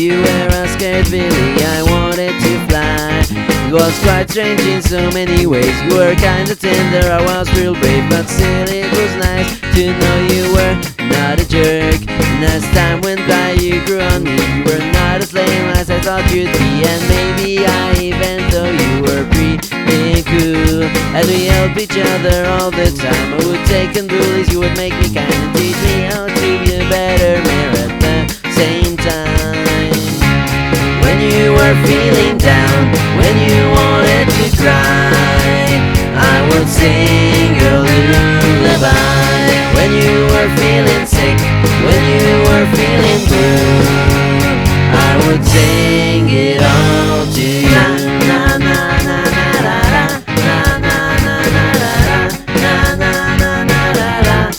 you were a scared Billy, I wanted to fly. It was quite strange in so many ways. You were kinda tender, I was real brave, but still it was nice to know you were not a jerk. And as time went by you grew on me. You were not as lame as I thought you'd be, and maybe I even thought you were pretty cool. As we helped each other all the time, I would take on bullies, you would make me kind and teach me how to be a better man at the same time. When you were feeling down, when you wanted to cry, I would sing your lullaby. When you were feeling sick, when you were feeling blue, I would sing it all to you. Na na na na na na na na na na na na na na na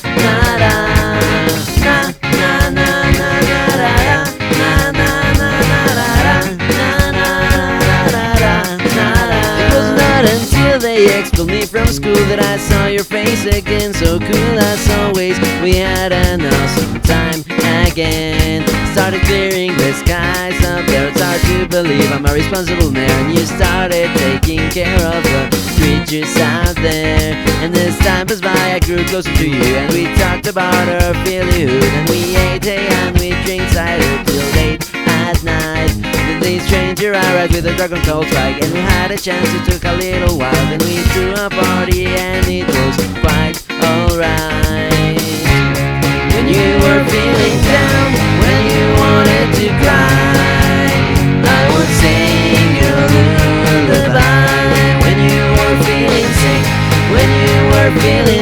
They expelled me from school that I saw your face again. So cool as always, we had an awesome time again. Started clearing the skies up there. It's hard to believe I'm a responsible mayor, and you started taking care of the creatures out there. And as time passed by, I grew closer to you, and we talked about our Phillyhood, and we ate hay and we drink cider till late at night. The stranger arrived with a dragon called Spike, and we had a chance. It took a little while, then we threw a party and it was quite alright. When you were feeling down, when you wanted to cry, I would sing your lullaby. When you were feeling sick, when you were feeling